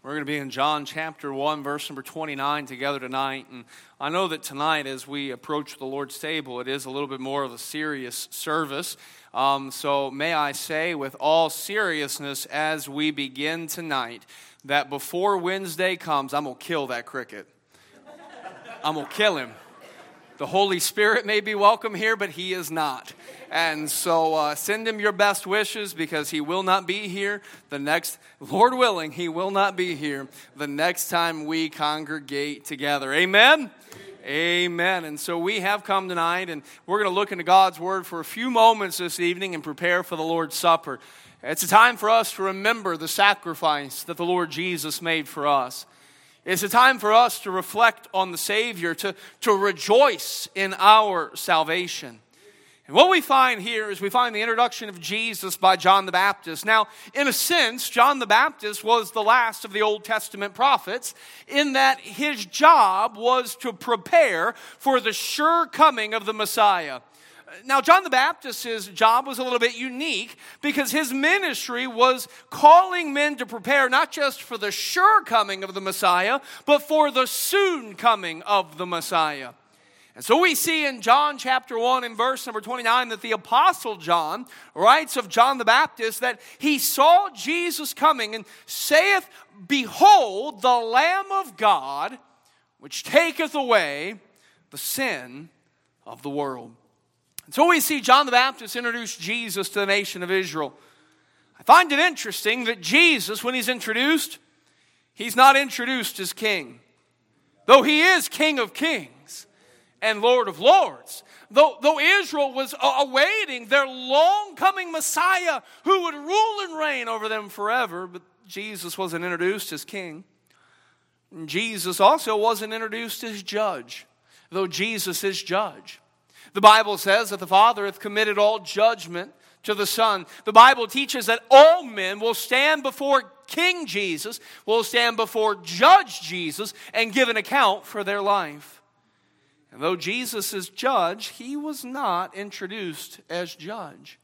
We're going to be in John chapter 1, verse number 29 together tonight. And I know that tonight as we approach the Lord's table, it is a little bit more of a serious service. So may I say with all seriousness as we begin tonight, that before Wednesday comes, I'm going to kill that cricket. I'm going to kill him. The Holy Spirit may be welcome here, but he is not. And so send him your best wishes because he will not be here Lord willing, he will not be here the next time we congregate together. Amen? Amen. And so we have come tonight and we're going to look into God's Word for a few moments this evening and prepare for the Lord's Supper. It's a time for us to remember the sacrifice that the Lord Jesus made for us. It's a time for us to reflect on the Savior, to rejoice in our salvation. And what we find here is we find the introduction of Jesus by John the Baptist. Now, in a sense, John the Baptist was the last of the Old Testament prophets in that his job was to prepare for the sure coming of the Messiah. Now, John the Baptist's job was a little bit unique because his ministry was calling men to prepare not just for the sure coming of the Messiah, but for the soon coming of the Messiah. And so we see in John chapter 1 and verse number 29 that the Apostle John writes of John the Baptist that he saw Jesus coming and saith, "Behold, the Lamb of God, which taketh away the sin of the world." And so we see John the Baptist introduce Jesus to the nation of Israel. I find it interesting that Jesus, when he's introduced, he's not introduced as king. Though he is King of Kings and Lord of Lords. Though Israel was awaiting their long-coming Messiah who would rule and reign over them forever, but Jesus wasn't introduced as king. And Jesus also wasn't introduced as judge, though Jesus is judge. The Bible says that the Father hath committed all judgment to the Son. The Bible teaches that all men will stand before King Jesus, will stand before Judge Jesus, and give an account for their life. And though Jesus is judge, he was not introduced as judge.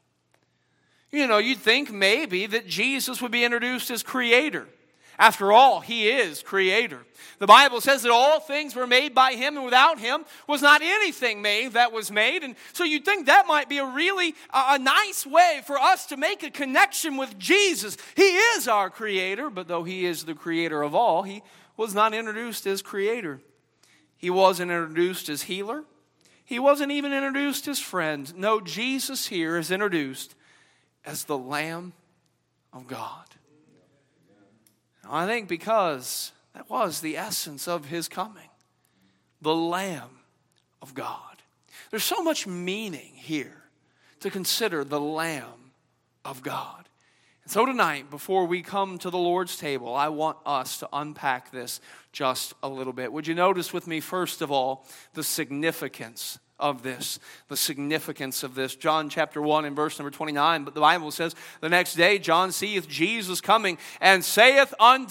You know, you'd think maybe that Jesus would be introduced as creator. After all, he is creator. The Bible says that all things were made by him, and without him was not anything made that was made. And so you'd think that might be a really nice way for us to make a connection with Jesus. He is our creator, but though he is the creator of all, he was not introduced as creator. He wasn't introduced as healer. He wasn't even introduced as friend. No, Jesus here is introduced as the Lamb of God. I think because that was the essence of his coming. The Lamb of God. There's so much meaning here to consider the Lamb of God. And so tonight, before we come to the Lord's table, I want us to unpack this just a little bit. Would you notice with me, first of all, the significance of this? The significance of this. John chapter 1 and verse number 29. But the Bible says, the next day John seeth Jesus coming and saith,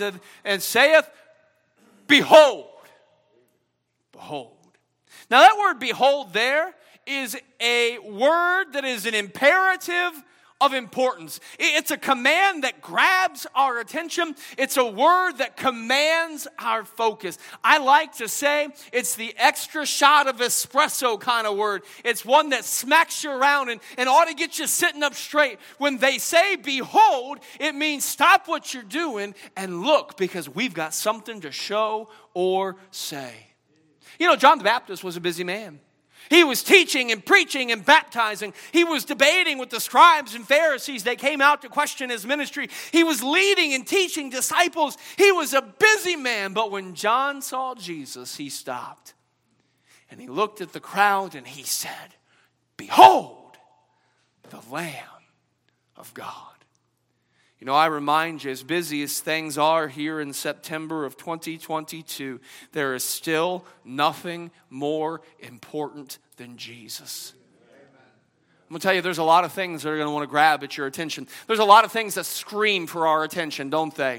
Behold. Behold. Now that word behold there is a word that is an imperative of importance. It's a command that grabs our attention. It's a word that commands our focus. I like to say it's the extra shot of espresso kind of word. It's one that smacks you around and ought to get you sitting up straight. When they say behold, it means stop what you're doing and look, because we've got something to show or say. You know, John the Baptist was a busy man. He was teaching and preaching and baptizing. He was debating with the scribes and Pharisees that came out to question his ministry. He was leading and teaching disciples. He was a busy man. But when John saw Jesus, he stopped. And he looked at the crowd and he said, Behold, the Lamb of God. You know, I remind you, as busy as things are here in September of 2022, there is still nothing more important than Jesus. I'm going to tell you, there's a lot of things that are going to want to grab at your attention. There's a lot of things that scream for our attention, don't they?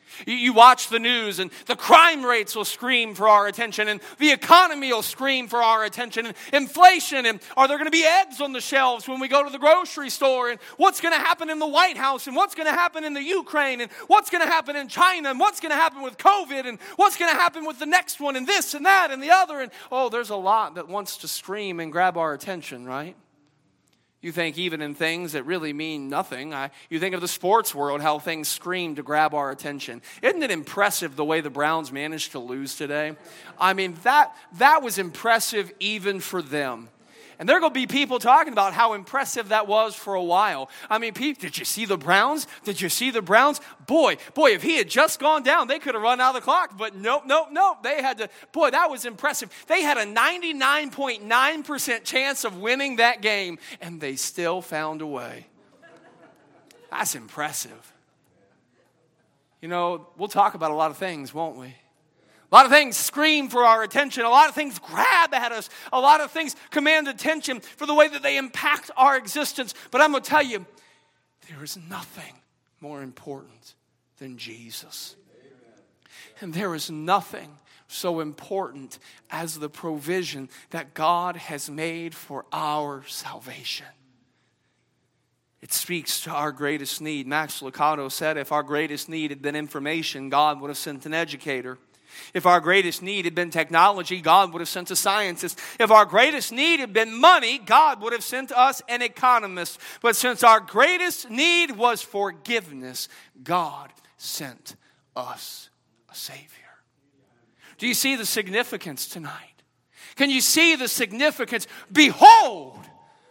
You watch the news and the crime rates will scream for our attention, and the economy will scream for our attention, and inflation, and are there going to be eggs on the shelves when we go to the grocery store, and what's going to happen in the White House, and what's going to happen in the Ukraine, and what's going to happen in China, and what's going to happen with COVID, and what's going to happen with the next one, and this and that and the other, and there's a lot that wants to scream and grab our attention, right? You think even in things that really mean nothing. You think of the sports world, how things scream to grab our attention. Isn't it impressive the way the Browns managed to lose today? I mean, that was impressive even for them. And there are going to be people talking about how impressive that was for a while. I mean, did you see the Browns? Did you see the Browns? Boy, if he had just gone down, they could have run out of the clock. But nope. They had to, that was impressive. They had a 99.9% chance of winning that game, and they still found a way. That's impressive. You know, we'll talk about a lot of things, won't we? A lot of things scream for our attention. A lot of things grab at us. A lot of things command attention for the way that they impact our existence. But I'm going to tell you, there is nothing more important than Jesus. And there is nothing so important as the provision that God has made for our salvation. It speaks to our greatest need. Max Lucado said, if our greatest need had been information, God would have sent an educator. If our greatest need had been technology, God would have sent a scientist. If our greatest need had been money, God would have sent us an economist. But since our greatest need was forgiveness, God sent us a Savior. Do you see the significance tonight? Can you see the significance? Behold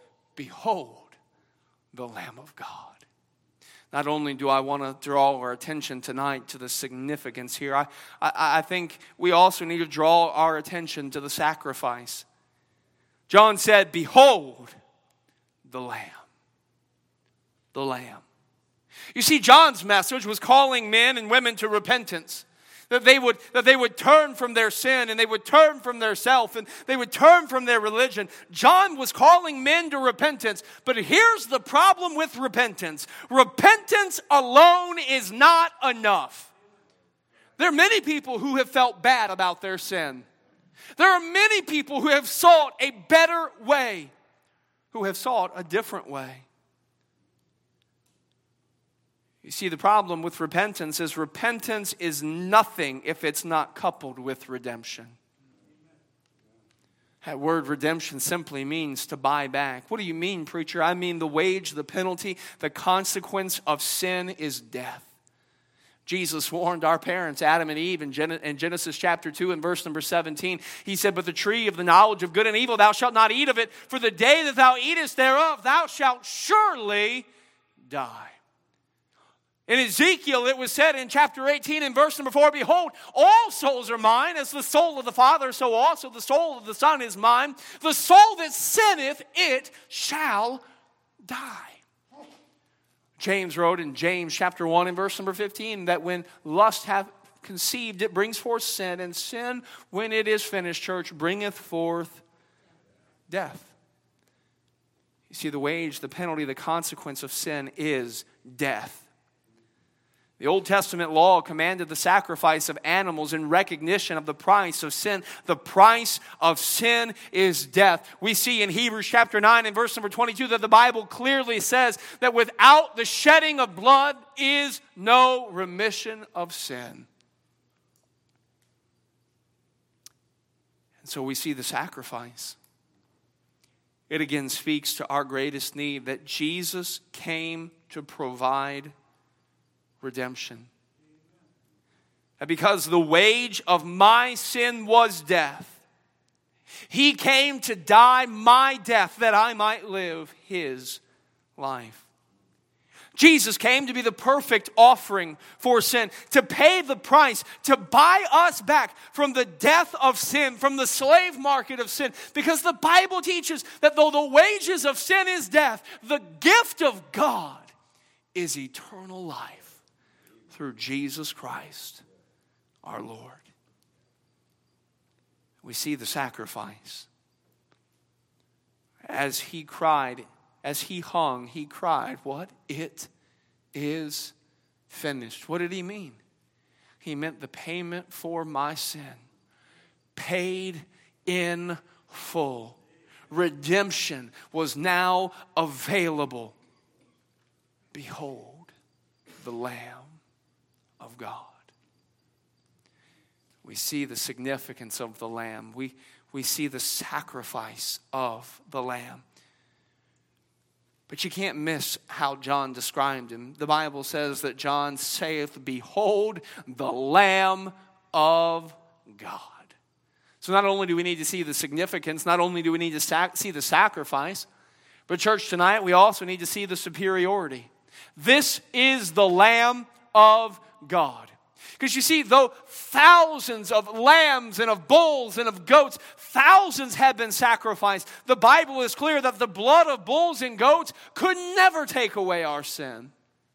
the Lamb of God. Not only do I want to draw our attention tonight to the significance here, I think we also need to draw our attention to the sacrifice. John said, behold the Lamb. The Lamb. You see, John's message was calling men and women to repentance. That they would turn from their sin, and they would turn from their self, and they would turn from their religion. John was calling men to repentance. But here's the problem with repentance. Repentance alone is not enough. There are many people who have felt bad about their sin. There are many people who have sought a better way, who have sought a different way. You see, the problem with repentance is nothing if it's not coupled with redemption. That word redemption simply means to buy back. What do you mean, preacher? I mean the wage, the penalty, the consequence of sin is death. Jesus warned our parents, Adam and Eve, in Genesis chapter 2 and verse number 17. He said, but the tree of the knowledge of good and evil, thou shalt not eat of it, for the day that thou eatest thereof, thou shalt surely die. In Ezekiel, it was said in chapter 18 and verse number 4, behold, all souls are mine, as the soul of the Father, so also the soul of the Son is mine. The soul that sinneth, it shall die. James wrote in James chapter 1 and verse number 15, that when lust hath conceived, it brings forth sin, and sin, when it is finished, church, bringeth forth death. You see, the wage, the penalty, the consequence of sin is death. The Old Testament law commanded the sacrifice of animals in recognition of the price of sin. The price of sin is death. We see in Hebrews chapter 9 and verse number 22 that the Bible clearly says that without the shedding of blood is no remission of sin. And so we see the sacrifice. It again speaks to our greatest need, that Jesus came to provide redemption. And because the wage of my sin was death, he came to die my death that I might live his life. Jesus came to be the perfect offering for sin, to pay the price, to buy us back from the death of sin, from the slave market of sin. Because the Bible teaches that though the wages of sin is death, the gift of God is eternal life through Jesus Christ, our Lord. We see the sacrifice. As he cried, as he hung, he cried, what? It is finished. What did he mean? He meant the payment for my sin. Paid in full. Redemption was now available. Behold, the Lamb of God. We see the significance of the Lamb. We see the sacrifice of the Lamb. But you can't miss how John described him. The Bible says that John saith, behold, the Lamb of God. So not only do we need to see the significance, not only do we need to see the sacrifice, but church, tonight we also need to see the superiority. This is the Lamb of God. Because you see, though thousands of lambs and of bulls and of goats, thousands have been sacrificed, the Bible is clear that the blood of bulls and goats could never take away our sin.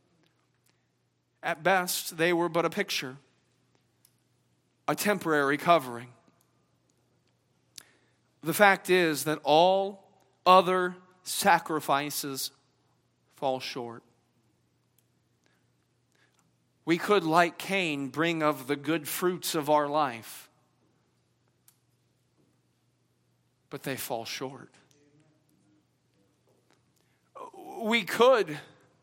At best, they were but a picture, a temporary covering. The fact is that all other sacrifices fall short. We could, like Cain, bring of the good fruits of our life, but they fall short. We could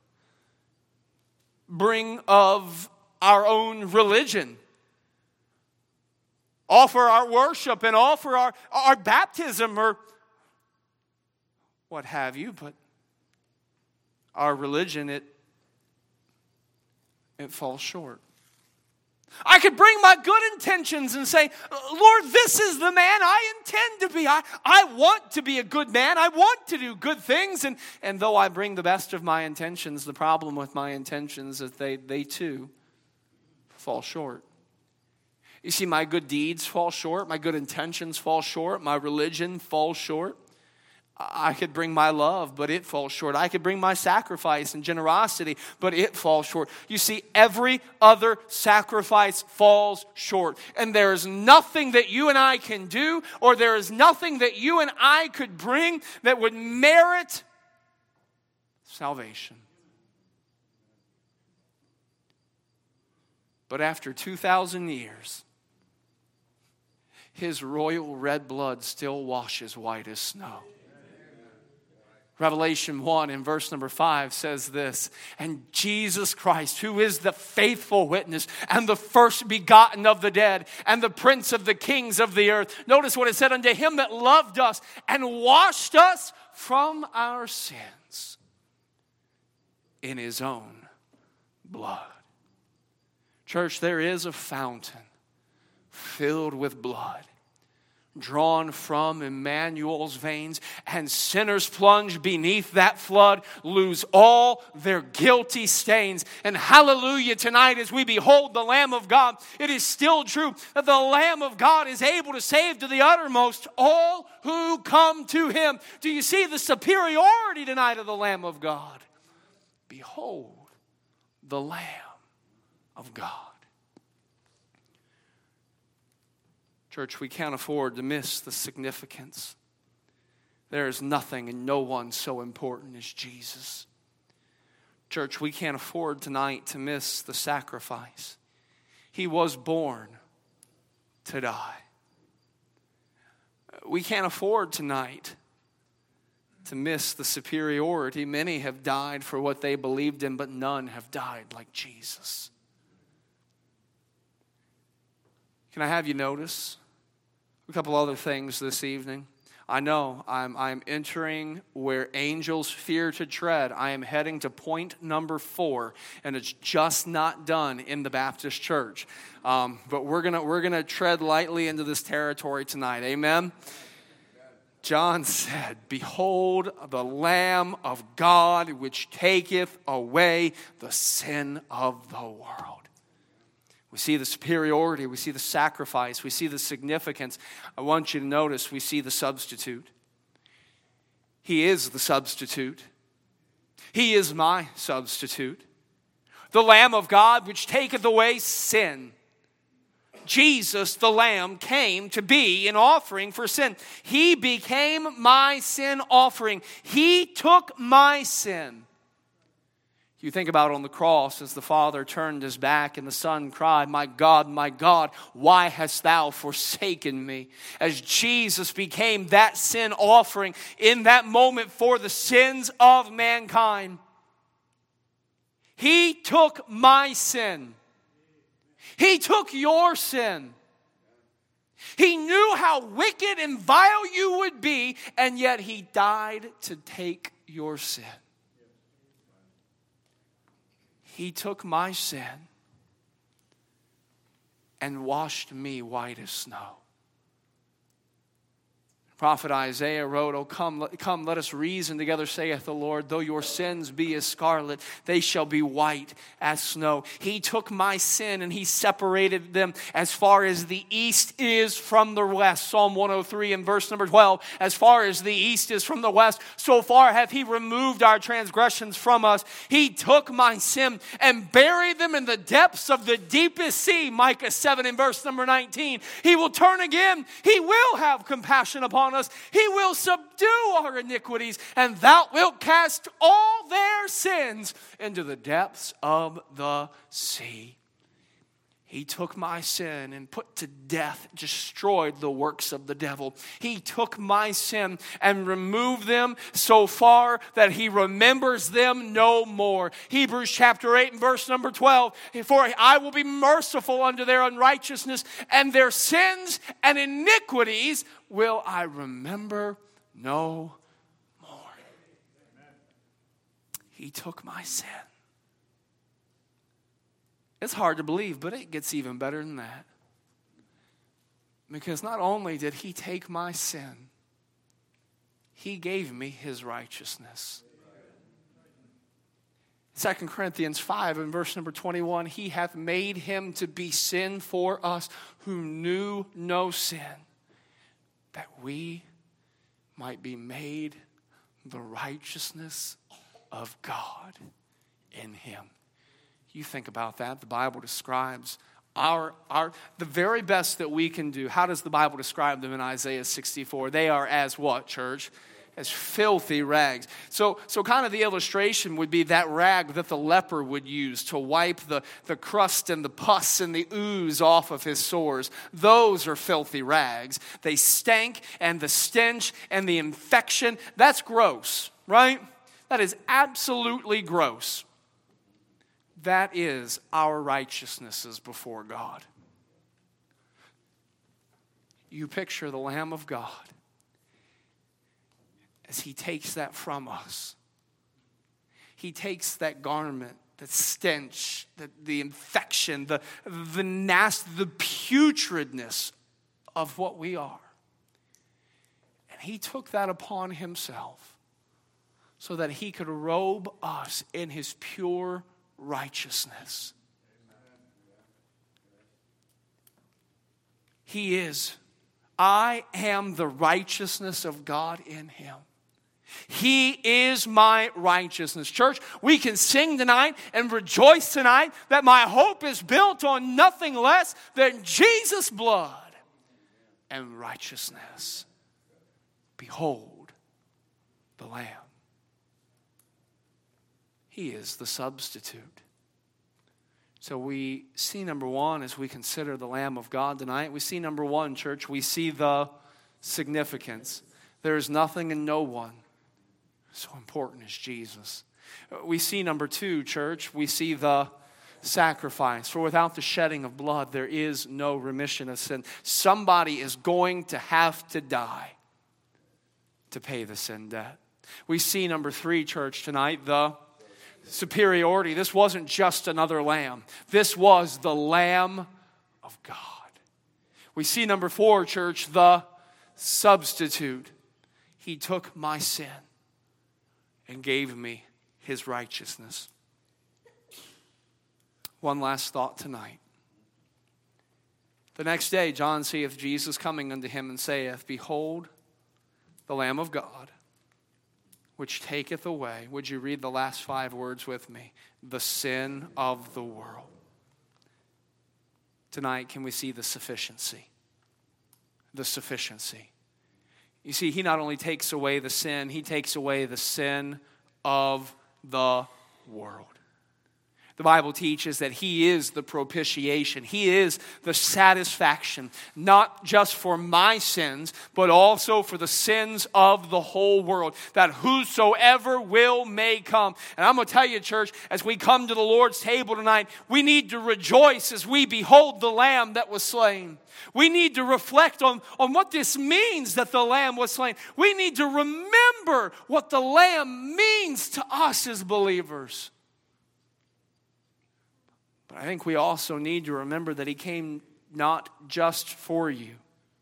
bring of our own religion, offer our worship and offer our baptism or what have you, but our religion, it falls short. I could bring my good intentions and say, Lord, this is the man I intend to be. I want to be a good man. I want to do good things. And though I bring the best of my intentions, the problem with my intentions is that they too fall short. You see, my good deeds fall short. My good intentions fall short. My religion falls short. I could bring my love, but it falls short. I could bring my sacrifice and generosity, but it falls short. You see, every other sacrifice falls short. And there is nothing that you and I can do, or there is nothing that you and I could bring that would merit salvation. But after 2,000 years, His royal red blood still washes white as snow. Revelation 1 in verse number 5 says this, and Jesus Christ, who is the faithful witness and the first begotten of the dead and the prince of the kings of the earth. Notice what it said, unto him that loved us and washed us from our sins in his own blood. Church, there is a fountain filled with blood, drawn from Emmanuel's veins, and sinners plunge beneath that flood, lose all their guilty stains. And hallelujah, tonight as we behold the Lamb of God, it is still true that the Lamb of God is able to save to the uttermost all who come to Him. Do you see the superiority tonight of the Lamb of God? Behold the Lamb of God. Church, we can't afford to miss the significance. There is nothing and no one so important as Jesus. Church, we can't afford tonight to miss the sacrifice. He was born to die. We can't afford tonight to miss the superiority. Many have died for what they believed in, but none have died like Jesus. Can I have you notice a couple other things this evening? I know I'm entering where angels fear to tread. I am heading to point number 4, and it's just not done in the Baptist church. But we're gonna tread lightly into this territory tonight. Amen. John said, behold the Lamb of God, which taketh away the sin of the world. We see the superiority, we see the sacrifice, we see the significance. I want you to notice we see the substitute. He is the substitute. He is my substitute. The Lamb of God which taketh away sin. Jesus, the Lamb, came to be an offering for sin. He became my sin offering. He took my sin. You think about on the cross as the Father turned his back and the Son cried, my God, why hast thou forsaken me? As Jesus became that sin offering in that moment for the sins of mankind. He took my sin. He took your sin. He knew how wicked and vile you would be, and yet he died to take your sin. He took my sin and washed me white as snow. Prophet Isaiah wrote, "Oh, come, let us reason together, saith the Lord. Though your sins be as scarlet, they shall be white as snow." He took my sin and he separated them as far as the east is from the west. Psalm 103 and verse number 12. As far as the east is from the west, so far hath he removed our transgressions from us. He took my sin and buried them in the depths of the deepest sea. Micah 7 and verse number 19. He will turn again. He will have compassion upon us. He will subdue our iniquities, and thou wilt cast all their sins into the depths of the sea. He took my sin and put to death, destroyed the works of the devil. He took my sin and removed them so far that he remembers them no more. Hebrews chapter 8 and verse number 12. For I will be merciful unto their unrighteousness, and their sins and iniquities will I remember no more. He took my sin. It's hard to believe, but it gets even better than that. Because not only did he take my sin, he gave me his righteousness. 2 Corinthians 5 and verse number 21, he hath made him to be sin for us who knew no sin, that we might be made the righteousness of God in him. You think about that. The Bible describes the very best that we can do. How does the Bible describe them in Isaiah 64? They are as what, church? As filthy rags. So kind of the illustration would be that rag that the leper would use to wipe the crust and the pus and the ooze off of his sores. Those are filthy rags. They stank, and the stench and the infection, that's gross, right? That is absolutely gross. That is our righteousnesses before God. You picture the Lamb of God as he takes that from us. He takes that garment, that stench, the infection, the nasty, the putridness of what we are. And he took that upon himself so that he could robe us in his pure righteousness. He is. I am the righteousness of God in him. He is my righteousness. Church, we can sing tonight and rejoice tonight that my hope is built on nothing less than Jesus' blood and righteousness. Behold the Lamb. He is the substitute. So we see number one as we consider the Lamb of God tonight. We see number one, church, we see the significance. There is nothing and no one so important as Jesus. We see number two, church, we see the sacrifice. For without the shedding of blood, there is no remission of sin. Somebody is going to have to die to pay the sin debt. We see number three, church, tonight, the superiority. This wasn't just another lamb. This was the Lamb of God. We see number four, church, the substitute. He took my sin and gave me his righteousness. One last thought tonight. The next day, John seeth Jesus coming unto him and saith, Behold, the Lamb of God, which taketh away, would you read the last 5 words with me? The sin of the world. Tonight, can we see the sufficiency? The sufficiency. You see, he not only takes away the sin, he takes away the sin of the world. The Bible teaches that He is the propitiation. He is the satisfaction, not just for my sins, but also for the sins of the whole world, that whosoever will may come. And I'm going to tell you, church, as we come to the Lord's table tonight, we need to rejoice as we behold the Lamb that was slain. We need to reflect on what this means that the Lamb was slain. We need to remember what the Lamb means to us as believers. But I think we also need to remember that He came not just for you.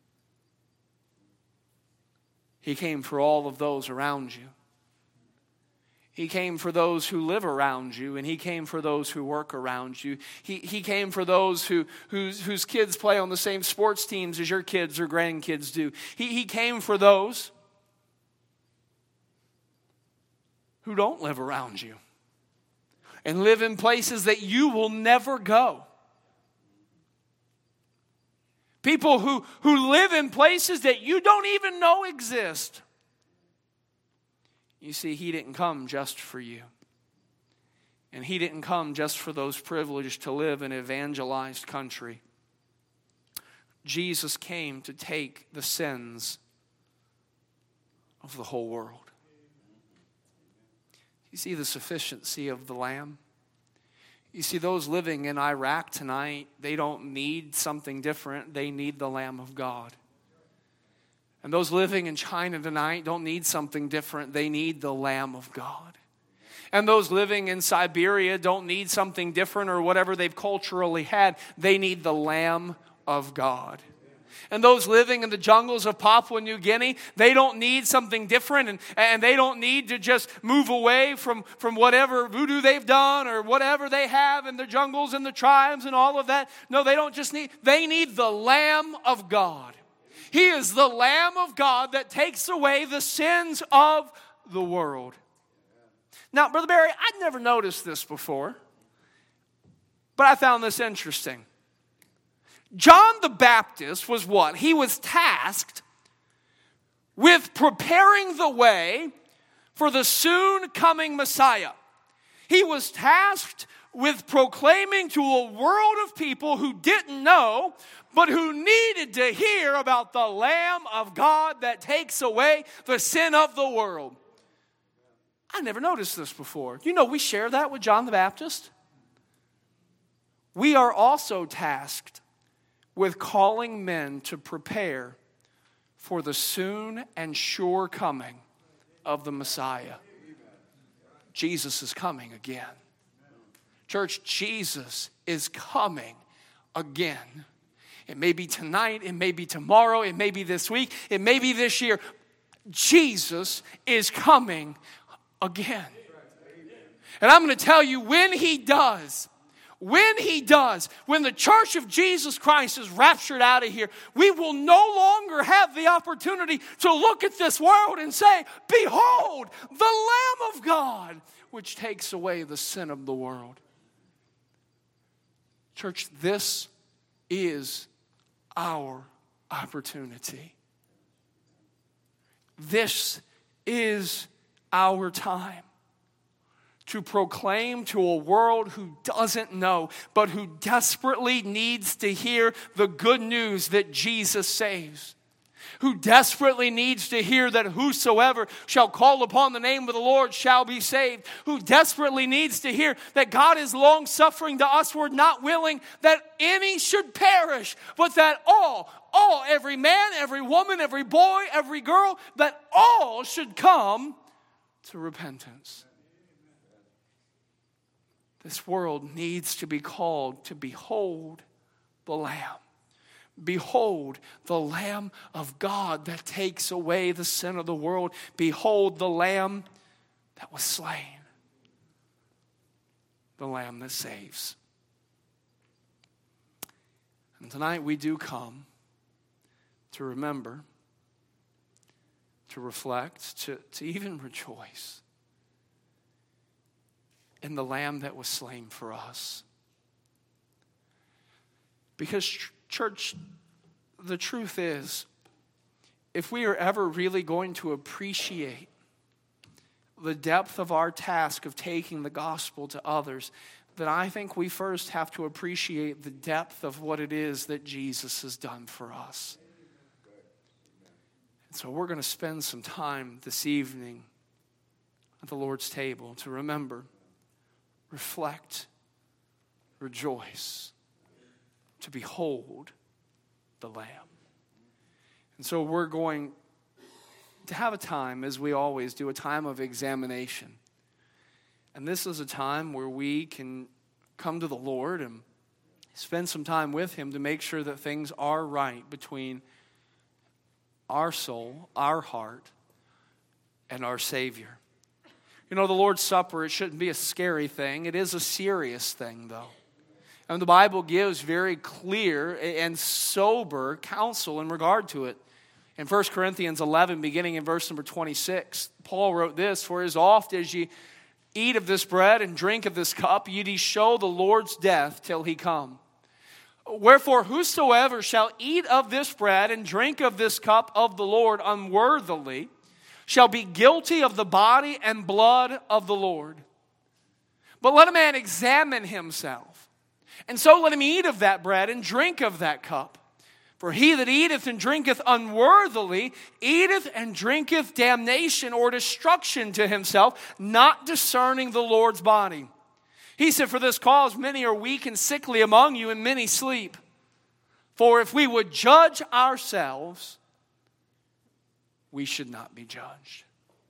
He came for all of those around you. He came for those who live around you, and He came for those who work around you. He came for those whose kids play on the same sports teams as your kids or grandkids do. He came for those who don't live around you and live in places that you will never go. People who live in places that you don't even know exist. You see, He didn't come just for you. And He didn't come just for those privileged to live in an evangelized country. Jesus came to take the sins of the whole world. You see the sufficiency of the Lamb? You see, those living in Iraq tonight, they don't need something different. They need the Lamb of God. And those living in China tonight don't need something different. They need the Lamb of God. And those living in Siberia don't need something different or whatever they've culturally had. They need the Lamb of God. And those living in the jungles of Papua New Guinea, they don't need something different, and they don't need to just move away from whatever voodoo they've done or whatever they have in the jungles and the tribes and all of that. No, they need the Lamb of God. He is the Lamb of God that takes away the sins of the world. Now, Brother Barry, I'd never noticed this before, but I found this interesting. John the Baptist was what? He was tasked with preparing the way for the soon coming Messiah. He was tasked with proclaiming to a world of people who didn't know, but who needed to hear about the Lamb of God that takes away the sin of the world. I never noticed this before. You know, we share that with John the Baptist. We are also tasked with calling men to prepare for the soon and sure coming of the Messiah. Jesus is coming again. Church, Jesus is coming again. It may be tonight, it may be tomorrow, it may be this week, it may be this year. Jesus is coming again. And I'm going to tell you, when He does, when the church of Jesus Christ is raptured out of here, we will no longer have the opportunity to look at this world and say, behold, the Lamb of God, which takes away the sin of the world. Church, this is our opportunity. This is our time to proclaim to a world who doesn't know, but who desperately needs to hear the good news that Jesus saves. Who desperately needs to hear that whosoever shall call upon the name of the Lord shall be saved. Who desperately needs to hear that God is long-suffering to usward, not willing that any should perish, but that all, every man, every woman, every boy, every girl, that all should come to repentance. This world needs to be called to behold the Lamb. Behold the Lamb of God that takes away the sin of the world. Behold the Lamb that was slain. The Lamb that saves. And tonight we do come to remember, to reflect, to even rejoice in the Lamb that was slain for us. Because, church, the truth is, if we are ever really going to appreciate the depth of our task of taking the gospel to others, then I think we first have to appreciate the depth of what it is that Jesus has done for us. And so we're going to spend some time this evening at the Lord's table to remember, reflect, rejoice, to behold the Lamb. And so we're going to have a time, as we always do, a time of examination. And this is a time where we can come to the Lord and spend some time with Him to make sure that things are right between our soul, our heart, and our Savior. You know, the Lord's Supper, it shouldn't be a scary thing. It is a serious thing, though. And the Bible gives very clear and sober counsel in regard to it. In 1 Corinthians 11, beginning in verse number 26, Paul wrote this, "For as oft as ye eat of this bread and drink of this cup, ye do show the Lord's death till He come. Wherefore, whosoever shall eat of this bread and drink of this cup of the Lord unworthily shall be guilty of the body and blood of the Lord. But let a man examine himself, and so let him eat of that bread and drink of that cup. For he that eateth and drinketh unworthily eateth and drinketh damnation or destruction to himself, not discerning the Lord's body. He said, for this cause many are weak and sickly among you, and many sleep. For if we would judge ourselves, we should not be judged."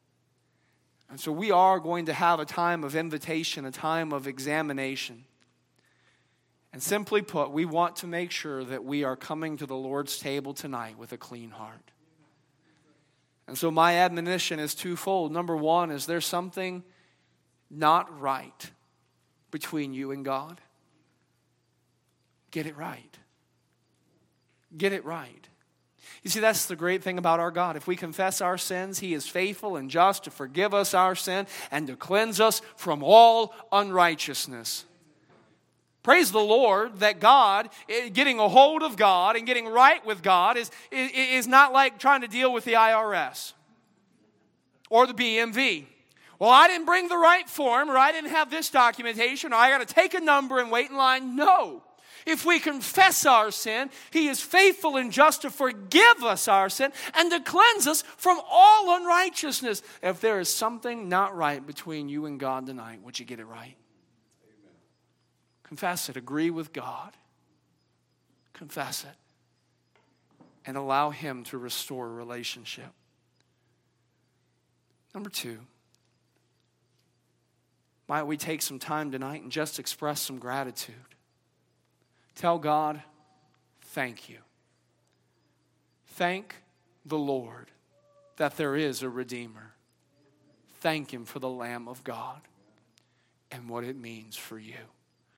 And so we are going to have a time of invitation, a time of examination. And simply put, we want to make sure that we are coming to the Lord's table tonight with a clean heart. And so my admonition is twofold. Number one, is there something not right between you and God? Get it right. Get it right. You see, that's the great thing about our God. If we confess our sins, He is faithful and just to forgive us our sin and to cleanse us from all unrighteousness. Praise the Lord that God, getting a hold of God and getting right with God is not like trying to deal with the IRS or the BMV. Well, I didn't bring the right form, or I didn't have this documentation, or I got to take a number and wait in line. No. If we confess our sin, He is faithful and just to forgive us our sin and to cleanse us from all unrighteousness. If there is something not right between you and God tonight, would you get it right? Confess it. Agree with God. Confess it. And allow Him to restore a relationship. Number two, might we take some time tonight and just express some gratitude? Tell God, thank you. Thank the Lord that there is a Redeemer. Thank Him for the Lamb of God and what it means for you.